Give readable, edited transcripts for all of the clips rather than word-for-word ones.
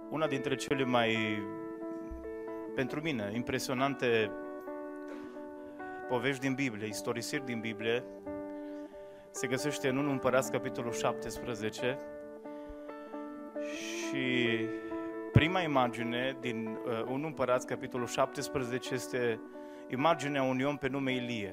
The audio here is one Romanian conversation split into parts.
Una dintre cele mai, pentru mine, impresionante povești din Biblie, istorisiri din Biblie, se găsește în 1 Împărați, capitolul 17. Și prima imagine din 1 Împărați, capitolul 17, este imaginea unui om pe nume Ilie.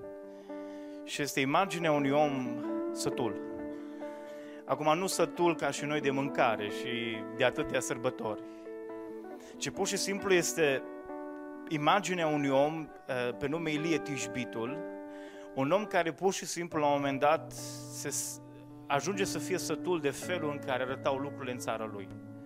Și este imaginea unui om sătul. Acum, nu sătul ca și noi de mâncare și de atâtea sărbători, ci pur și simplu este imaginea unui om pe nume Ilie Tishbitul, un om care pur și simplu la un moment dat ajunge să fie sătul de felul în care arătau lucrurile în țara lui.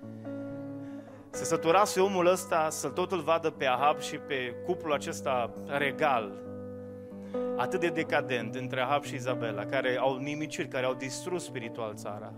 Se săturase omul ăsta să tot îl vadă pe Ahab și pe cuplul acesta regal, atât de decadent, între Ahab și Izabela, care au nimicit, care au distrus spiritual țara.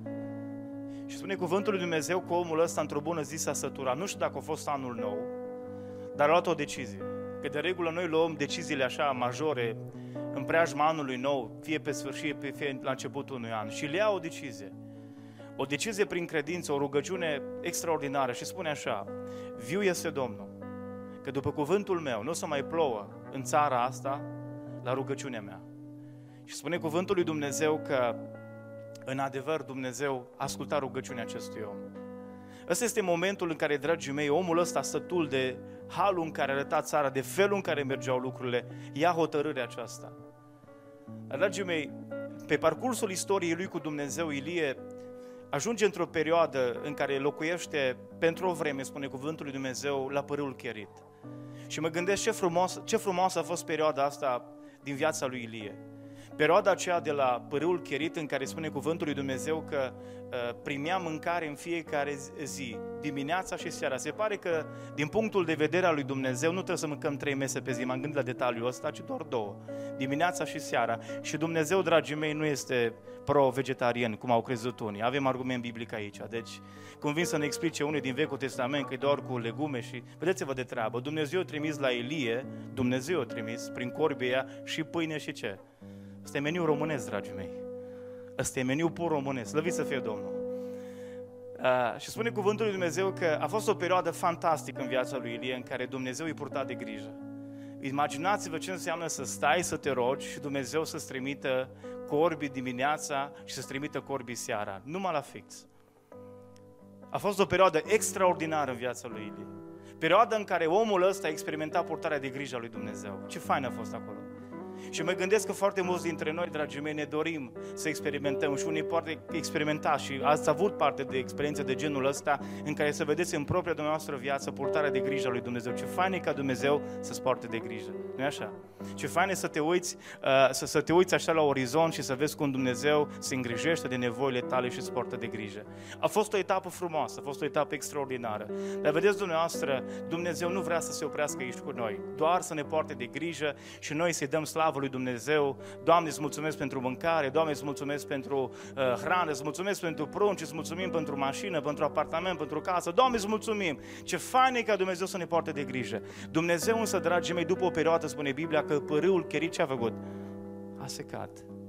Și spune cuvântul lui Dumnezeu că omul ăsta într-o bună zi s-a săturat. Nu știu dacă a fost anul nou, dar a luat o decizie. Că de regulă noi luăm deciziile așa majore în preajma anului nou, fie pe sfârșit, fie la începutul unui an. Și le ia o decizie. O decizie prin credință, o rugăciune extraordinară. Și spune așa: viu este Domnul, că după cuvântul meu nu o să mai plouă în țara asta la rugăciunea mea. Și spune cuvântul lui Dumnezeu că în adevăr Dumnezeu asculta rugăciunea acestui om. Ăsta este momentul în care, dragii mei, omul ăsta sătul de halul în care arăta țara, de felul în care mergeau lucrurile, ia hotărârea aceasta. Dragii mei, pe parcursul istoriei lui cu Dumnezeu, Ilie ajunge într-o perioadă în care locuiește pentru o vreme, spune cuvântul lui Dumnezeu, la Pârâul Cherit. Și mă gândesc ce frumoasă a fost perioada asta din viața lui Ilie. Perioada aceea de la Pârâul Cherit, în care spune cuvântul lui Dumnezeu că primea mâncare în fiecare zi, dimineața și seara. Se pare că, din punctul de vedere al lui Dumnezeu, nu trebuie să mâncăm 3 mese pe zi, m-am gândit la detaliul ăsta, ci doar 2, dimineața și seara. Și Dumnezeu, dragii mei, nu este pro-vegetarian, cum au crezut unii. Avem argument biblic aici. Deci, cum vin să ne explice unii din Vechiul Testament că e doar cu legume și... Vedeți-vă de treabă. Dumnezeu a trimis la Ilie, Dumnezeu a trimis prin corbia și pâine și ce? Ăsta e meniu românesc, dragii mei. Ăsta e meniu pur românesc. Slăvit să fie Domnul. Și spune cuvântul lui Dumnezeu că a fost o perioadă fantastică în viața lui Ilie, în care Dumnezeu îi purta de grijă. Imaginați-vă ce înseamnă să stai, să te rogi și Dumnezeu să-ți trimită corbii dimineața și să-ți trimită corbii seara. Numai la fix. A fost o perioadă extraordinară în viața lui Ilie. Perioada în care omul ăsta a experimentat purtarea de grijă a lui Dumnezeu. Ce fain a fost acolo. Și mă gândesc că foarte mulți dintre noi, dragii mei, ne dorim să experimentăm și unii poate experimenta și ați avut parte de experiențe de genul ăsta în care să vedeți în propria dumneavoastră viață purtarea de grijă a lui Dumnezeu. Ce fain e ca Dumnezeu să-ți poarte de grijă. Nu-i așa? Ce fain e să te uiți, să te uiți așa la orizont și să vezi cum Dumnezeu se îngrijește de nevoile tale și îți poartă de grijă. A fost o etapă frumoasă, a fost o etapă extraordinară. Dar vedeți dumneavoastră, Dumnezeu nu vrea să se oprească aici cu noi, doar să ne poarte de grijă și noi să-i dăm slavă lui Dumnezeu. Doamne, îți mulțumesc pentru mâncare, Doamne, îți mulțumesc pentru hrană, îți mulțumesc pentru prunci, îți mulțumim pentru mașină, pentru apartament, pentru casă. Doamne, îți mulțumim. Ce fain e ca Dumnezeu să ne poarte de grijă. Dumnezeu însă, dragii mei, după o perioadă, spune Biblia, că Pârâul Cherit ce a făcut? A secat.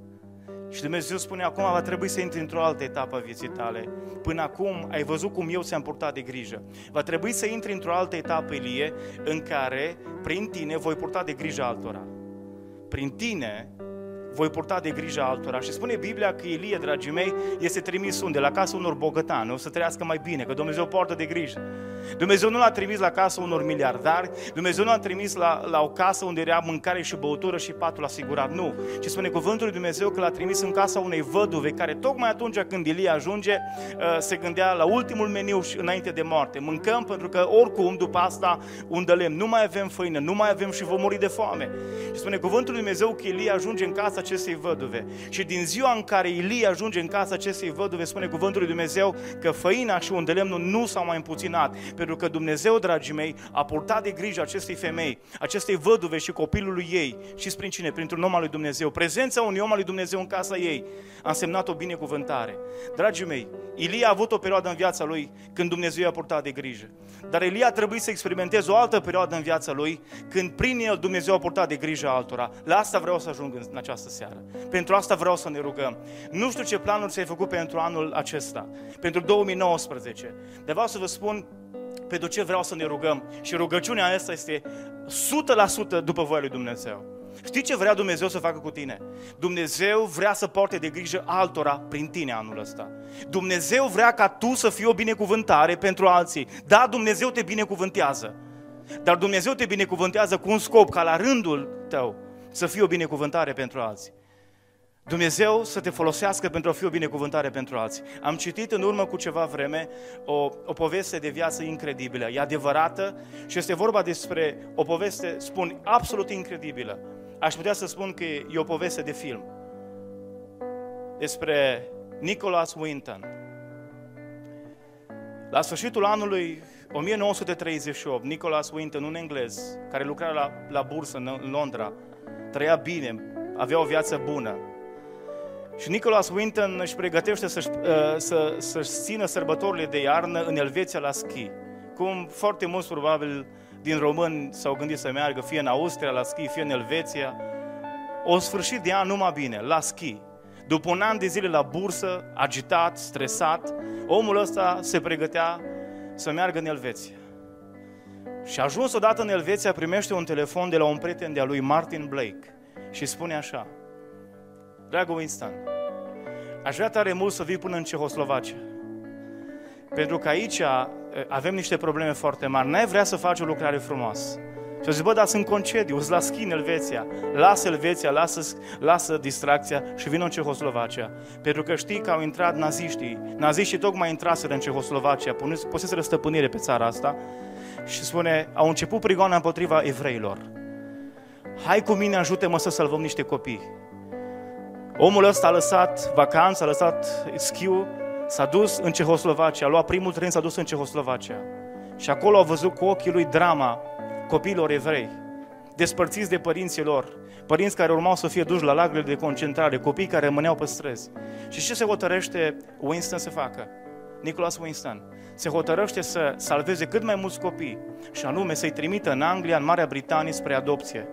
Și Dumnezeu spune, acum va trebui să intri într-o altă etapă a vieții tale. Până acum ai văzut cum eu ți-am purtat de grijă. Va trebui să intri într-o altă etapă, Ilie, în care prin tine voi purta de grijă altora. Prin tine voi purta de grijă altora. Și spune Biblia că Ilie, dragii mei, este trimis unde? La casa unor bogătani, o să trăiască mai bine, că Dumnezeu poartă de grijă. Dumnezeu nu l-a trimis la casa unor miliardari, Dumnezeu nu l-a trimis la o casă unde era mâncare și băutură și patul asigurat, nu. Ci spune cuvântul lui Dumnezeu că l-a trimis în casa unei văduve, care tocmai atunci când Ilie ajunge, se gândea la ultimul meniu înainte de moarte. Mâncăm pentru că oricum după asta undă lemn, nu mai avem făină, nu mai avem și vom muri de foame. Și spune cuvântul lui Dumnezeu că Ilie ajunge în casa acestei văduve. Și din ziua în care Ilie ajunge în casa acestei văduve, spune cuvântul lui Dumnezeu că făina și unde lemnul nu s-au mai împuținat. Pentru că Dumnezeu, dragii mei, a purtat de grijă acestei femei, acestei văduve și copilului ei. Și prin cine? Printr-un om al lui Dumnezeu. Prezența unui om al lui Dumnezeu în casa ei a însemnat o binecuvântare. Dragii mei, Ilie a avut o perioadă în viața lui când Dumnezeu i-a purtat de grijă. Dar Ilie a trebuit să experimenteze o altă perioadă în viața lui când prin el Dumnezeu a purtat de grijă altora. La asta vreau să ajung în această seară. Pentru asta vreau să ne rugăm. Nu știu ce planuri ți-ai făcut pentru anul acesta, pentru 2019, dar vreau să vă spun pentru ce vreau să ne rugăm. Și rugăciunea asta este 100% după voia lui Dumnezeu. Știi ce vrea Dumnezeu să facă cu tine? Dumnezeu vrea să poarte de grijă altora prin tine anul ăsta. Dumnezeu vrea ca tu să fii o binecuvântare pentru alții. Da, Dumnezeu te binecuvântează. Dar Dumnezeu te binecuvântează cu un scop, ca la rândul tău să fii o binecuvântare pentru alții. Dumnezeu să te folosească pentru a fi o binecuvântare pentru alții. Am citit în urmă cu ceva vreme o poveste de viață incredibilă. E adevărată și este vorba despre o poveste, spun, absolut incredibilă. Aș putea să spun că e o poveste de film. Despre Nicholas Winton. La sfârșitul anului 1938, Nicholas Winton, un englez care lucra la bursă în Londra, trăia bine, avea o viață bună. Și Nicholas Winton își pregătește să-și țină sărbătorile de iarnă în Elveția la schi. Cum foarte mulți probabil din români s-au gândit să meargă fie în Austria la schi, fie în Elveția. O sfârșit de an numai bine, la schi. După un an de zile la bursă, agitat, stresat, omul ăsta se pregătea să meargă în Elveția. Și ajuns odată în Elveția, primește un telefon de la un prieten de-a lui, Martin Blake, și spune așa: dragă Winston, aș vrea tare mult să vii până în Cehoslovacia, pentru că aici avem niște probleme foarte mari. N-ai vrea să faci o lucrare frumoasă? Și eu zic, bă, dar sunt concediu, îți la schi în Elveția. Lasă Elveția, lasă distracția și vină în Cehoslovacia. Pentru că știi că au intrat naziștii. Naziștii tocmai intraseră în Cehoslovacia, puseseră stăpânire pe țara asta și spune, au început prigoana împotriva evreilor. Hai cu mine, ajută-mă să salvăm niște copii. Omul ăsta a lăsat vacanță, a lăsat schiul, s-a dus în Cehoslovacia, a luat primul tren, s-a dus în Cehoslovacia. Și acolo a văzut cu ochii lui drama copiilor evrei, despărțiți de părinții lor, părinți care urmau să fie duși la lagările de concentrare, copii care rămâneau pe străzi. Și ce se hotărăște Winston să facă? Nicholas Winston se hotărăște să salveze cât mai mulți copii și anume să-i trimită în Anglia, în Marea Britanie, spre adopție.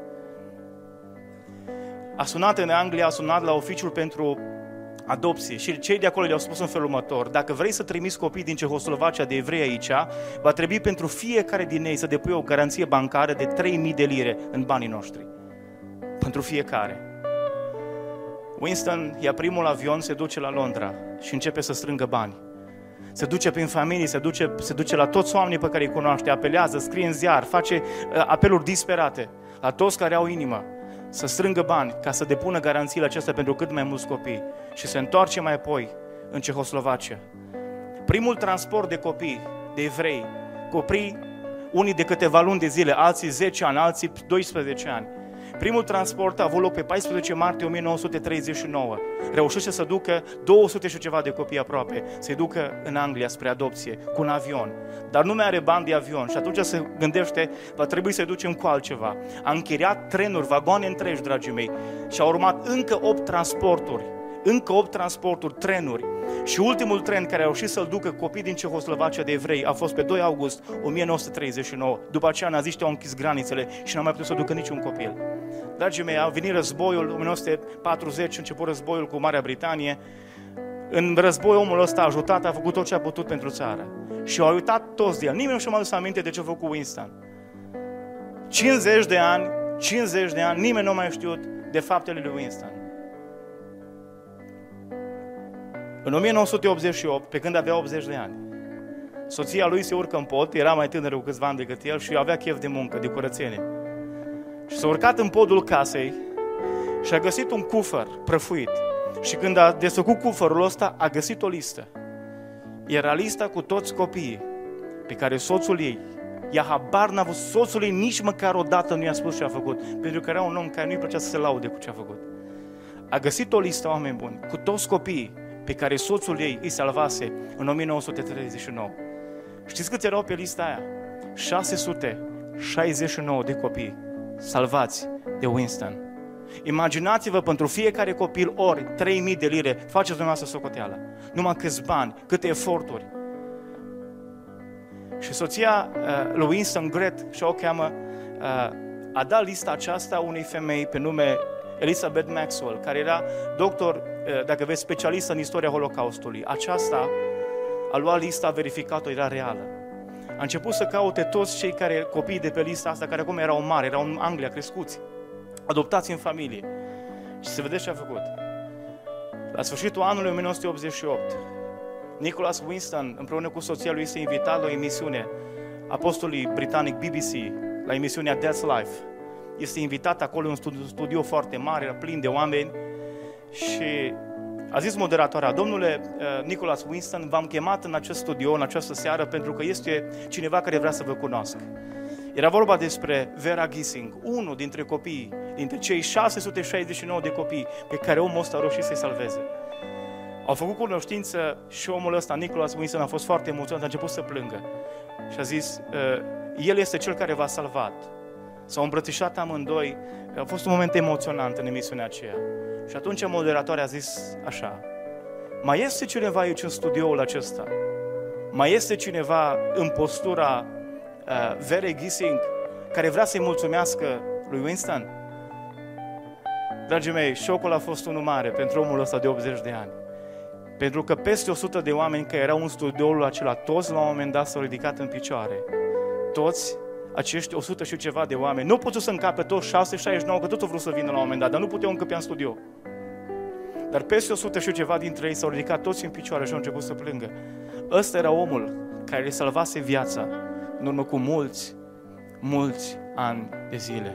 A sunat în Anglia, a sunat la oficiul pentru adopție și cei de acolo le-au spus în felul următor: dacă vrei să trimiți copii din Cehoslovacia de evrei aici, va trebui pentru fiecare din ei să depui o garanție bancară de 3.000 de lire în banii noștri. Pentru fiecare. Winston ia primul avion, se duce la Londra și începe să strângă bani. Se duce prin familie, se duce la toți oamenii pe care îi cunoaște, apelează, scrie în ziar, face apeluri disperate la toți care au inimă să strângă bani ca să depună garanțiile acestea pentru cât mai mulți copii și se întoarce mai apoi în Cehoslovacia. Primul transport de copii, de evrei, copii, unii de câteva luni de zile, alții 10 ani, alții 12 ani. Primul transport a avut loc pe 14 martie 1939. Reușește să ducă 200 și ceva de copii aproape, să-i ducă în Anglia spre adopție, cu un avion. Dar nu mai are bani de avion și atunci se gândește, va trebui să-i ducem cu altceva. A închiriat trenuri, vagoane întregi, dragii mei, și a urmat încă 8 transporturi, trenuri. Și ultimul tren care a reușit să-l ducă copii din Cehoslovacia de evrei a fost pe 2 august 1939. După aceea naziștii au închis granițele și n-au mai putut să ducă niciun copil. Dragii mei, a venit războiul, 1940, a început războiul cu Marea Britanie. În război omul ăsta a ajutat, a făcut tot ce a putut pentru țară. Și au uitat toți de el. Nimeni nu și-a mai adus aminte de ce a făcut Winston. 50 de ani, nimeni nu a mai știut de faptele lui Winston. În 1988, pe când avea 80 de ani, soția lui se urcă în pod, era mai tânără cu câțiva ani decât el și avea chef de muncă, de curățenie. Și s-a urcat în podul casei și a găsit un cufăr prăfuit. Și când a desfăcut cufărul ăsta, a găsit o listă. Era lista cu toți copiii pe care soțul ei, ea habar n-a avut, soțul ei nici măcar o dată nu i-a spus ce a făcut, pentru că era un om care nu-i plăcea să se laude cu ce a făcut. A găsit o listă, oameni buni, cu toți copiii pe care soțul ei îi salvase în 1939. Știți câți erau pe lista aia? 669 de copii salvați de Winston. Imaginați-vă pentru fiecare copil ori 3.000 de lire, faceți dumneavoastră socoteala. Numai câți bani, câte eforturi. Și soția lui Winston, Gret, și o cheamă, a dat lista aceasta unei femei pe nume Elizabeth Maxwell, care era doctor, dacă vezi, specialist în istoria Holocaustului. Aceasta a luat lista, a verificat-o, era reală. A început să caute toți cei copiii de pe lista asta, care acum erau mari, erau în Anglia, crescuți, adoptați în familie. Și să vedeți ce a făcut. La sfârșitul anului 1988, Nicholas Winston, împreună cu soția lui, este invitat la o emisiune, apostolii britanic BBC, la emisiunea That's Life. Este invitat acolo, un studio foarte mare, era plin de oameni și a zis moderatoarea: domnule Nicholas Winston, v-am chemat în acest studio, în această seară, pentru că este cineva care vrea să vă cunoască. Era vorba despre Vera Gissing, unul dintre copii, dintre cei 669 de copii pe care omul ăsta a reușit să-i salveze. Au făcut cunoștință și omul ăsta, Nicholas Winston, a fost foarte emoționat, a început să plângă și a zis, el este cel care v-a salvat. S-au îmbrățișat amândoi, a fost un moment emoționant în emisiunea aceea. Și atunci moderatoarea a zis așa: mai este cineva aici în studioul acesta? Mai este cineva în postura Verei Gissing care vrea să-i mulțumească lui Winston? Dragii mei, șocul a fost unul mare pentru omul ăsta de 80 de ani. Pentru că peste 100 de oameni care erau în studioul acela, toți la un moment dat s-au ridicat în picioare. Toți acești 100 și ceva de oameni, nu puteau să încape toți 669, că tot au vrut să vină la un moment dat, dar nu puteau încăpea în studio. Dar peste 100 și ceva dintre ei s-au ridicat toți în picioare și au început să plângă. Ăsta era omul care le salvase viața în urmă cu mulți ani de zile.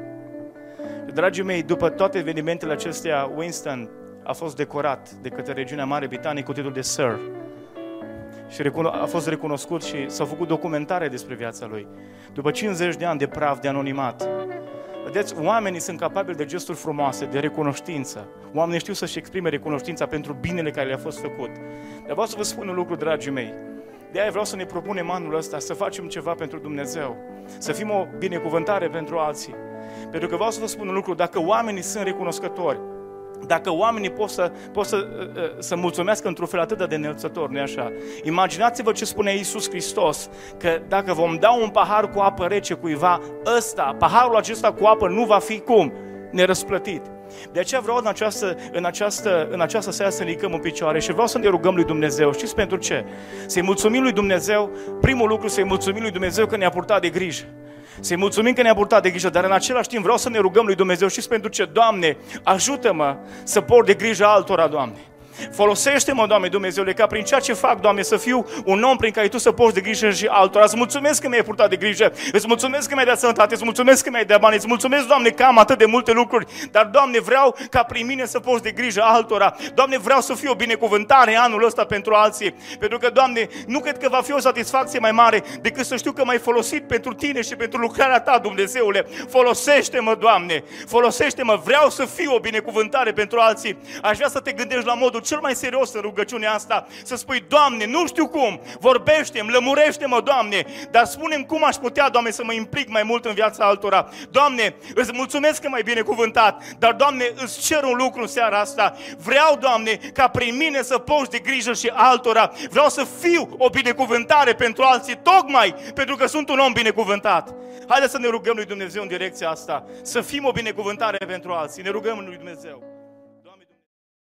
Dragii mei, după toate evenimentele acestea, Winston a fost decorat de către regiunea Marii Britanii cu titlul de Sir. Și a fost recunoscut și s-au făcut documentare despre viața lui. După 50 de ani de praf, de anonimat. Vedeți, oamenii sunt capabili de gesturi frumoase, de recunoștință. Oamenii știu să-și exprime recunoștința pentru binele care le-a fost făcut. Dar vreau să vă spun un lucru, dragii mei. De-aia vreau să ne propunem anul ăsta să facem ceva pentru Dumnezeu. Să fim o binecuvântare pentru alții. Pentru că vreau să vă spun un lucru, dacă oamenii sunt recunoscători, dacă oamenii pot să mulțumească într-un fel atât de înălțător, nu-i așa? Imaginați-vă ce spune Iisus Hristos, că dacă vom da un pahar cu apă rece cuiva, paharul acesta cu apă nu va fi cum? Nerăsplătit. De aceea vreau în această seară să ne ridicăm în picioare și vreau să ne rugăm lui Dumnezeu. Știți pentru ce? Să-i mulțumim lui Dumnezeu, primul lucru, să-i mulțumim lui Dumnezeu că ne-a purtat de grijă. Să-i mulțumim că ne-a purtat de grijă, dar în același timp vreau să ne rugăm lui Dumnezeu. Știți pentru ce? Doamne, ajută-mă să port de grijă altora, Doamne. Folosește-mă, Doamne Dumnezeule, ca prin ceea ce fac, Doamne, să fiu un om prin care Tu să porți de grijă și altora. Îți mulțumesc că mi-ai purtat de grijă, îți mulțumesc că mi-ai dat sănătate, îți mulțumesc că mi-ai dat bani, îți mulțumesc, Doamne, că am atât de multe lucruri, dar, Doamne, vreau ca prin mine să porți de grijă altora. Doamne, vreau să fiu o binecuvântare anul ăsta pentru alții, pentru că, Doamne, nu cred că va fi o satisfacție mai mare decât să știu că m-ai folosit pentru Tine și pentru lucrarea Ta, Dumnezeule. Folosește-mă, Doamne, folosește-mă, vreau să fiu o binecuvântare pentru alții. Aș vrea să te gândești la modul cel mai serios în rugăciunea asta, să spui, Doamne, nu știu cum, vorbește-mi, lămurește-mă, Doamne, dar spune-mi cum aș putea, Doamne, să mă implic mai mult în viața altora. Doamne, îți mulțumesc că m-ai binecuvântat, dar, Doamne, îți cer un lucru în seara asta. Vreau, Doamne, ca prin mine să porți de grijă și altora. Vreau să fiu o binecuvântare pentru alții, tocmai pentru că sunt un om binecuvântat. Haideți să ne rugăm lui Dumnezeu în direcția asta, să fim o binecuvântare pentru alții. Ne rugăm lui Dumnezeu.